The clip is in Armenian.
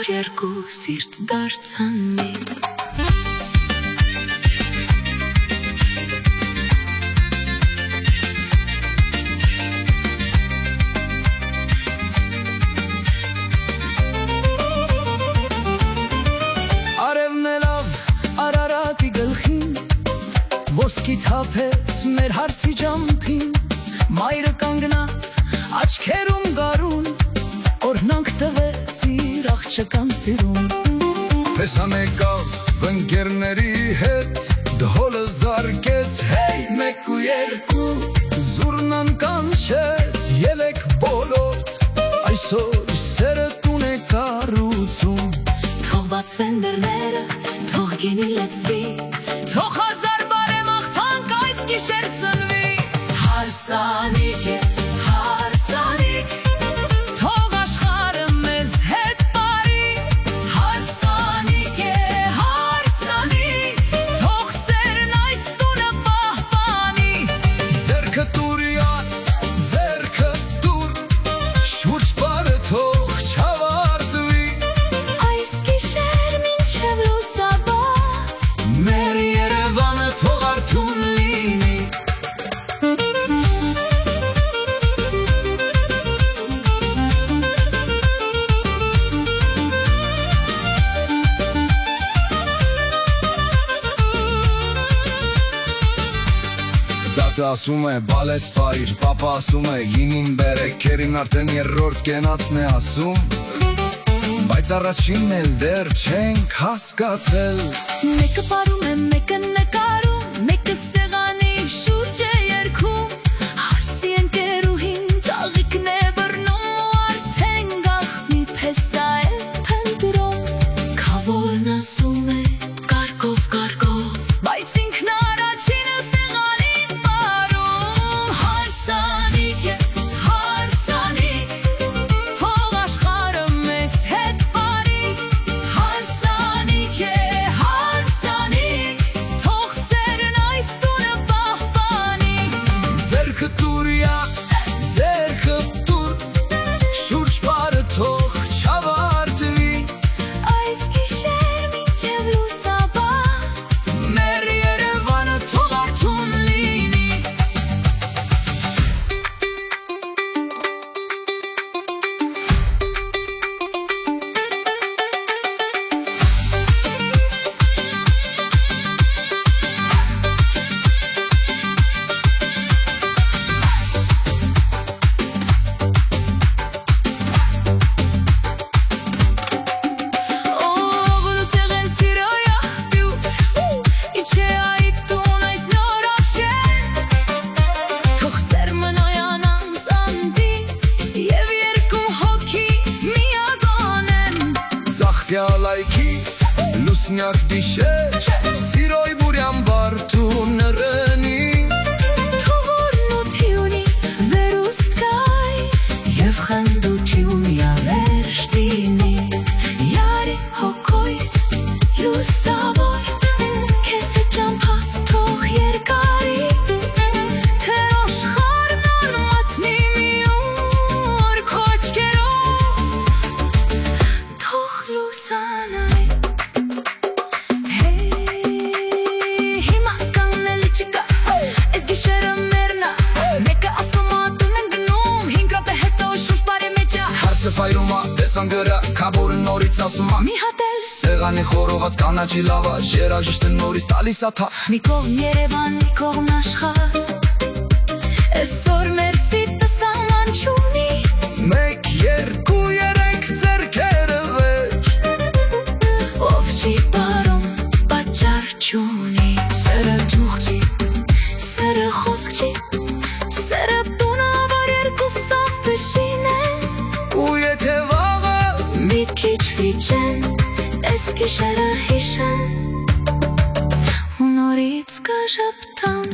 որ երկու սիրտ դարձան մի Արևն էլավ Արարատի գլխին Ոսկի թափեց մեր հարսի ջամփին Մայրը կանգնած աչքերում գարուն Օրհնանք տվեց իր աղջկան սիրուն Փեսան եկավ բնկերների հետ Դհոլը զարկեց Հեյ մեկ ու երկու Զուրնան կանչեց Ելեք բոլորդ Այսօր սերը տուն է կառուցում Թող բացվեն դռները, թող գինի լցվի Թող հազար բարեմաղթանք այս գիշեր ծնվի Հարսանիք է, հարսանիք Թող աշխարհը մեզ հետ բարի Հարսանիք է, հարսանիք Թող սերն այս տունը պահպանի Ձերքը տուր յար, ձերքը տուր Շուրջ բարը թող չավարտվի Այս գիշեր մինչև լուսաբաց Մեր Երևանը թող արթուն լինի Դատը ասում է բալես պարիր, պապա ասում է գինին բերեք, կերին արդեն երրորդ կենացն է ասում Բայց առաջինն էլ դեռ չենք հասկացել Մեկը պարում է, մեկը նկարում, մեկը սեղանի շուրջ է երգում Հարսի ընկերուհին ծաղիկն է բռնում ու արդեն գաղտնի փեսա է փնտրում Քավորն ասում է կարգով, կարգով, բայց ինքն առաջինը սեղանին պարում Հարսանիք է, հարսանիք, Թող աշխարհը մեզ հետ բարի Հարսանիք է, հարսանիք Թող սերն այս տունը պահպանի Ձերքը տուր յար, ձերքը տուր Շուրջ բարը թող չավարտվի Այս գիշեր մինչև լուսաբաց Մեր Երևանը թող արթուն լինի Գալայքի լուսնյակ դիշեր Սիրոյ բուրյան վարդու նրնի Թողորն ու թյունի վերուստ կայ Եվ խնդություն յավերջ դինի Յարի հոգոյս լուսավոր Քեզ է ճամփաս թող երկարի Թե աշխարհն արմատնի մի օր Քո աչքերով Թող լուսանայ Հիմա կաննելի չկա Այս գիշերը մերնա Մեկը ասում ատում են գնում 5 րոպե հետո շուրջ բարի մեջ է Հարսը ֆայրում է, տեսան գրա Քաբորը նորից ասում է Մի հատ էլ Սեղանի խորոված կանաչի լավաշ Երաժիշտը նորից տալիս ա թա Մի կողմ Երևան, մի կողմ աշխարհ Այսօր մեր սիրտը սահման չունի Մեկ, երկու, երեք ձեռքերը վեր Ով չի պարում, պատճառ չունի Սերը ջուղ չի, սերը խոսք չի Սերը տունը, որ երկուսով բշին է Ու եթե վաղը Մի քիչ վիճեն, այս գիշերը հիշեն Ու նորից կժպտան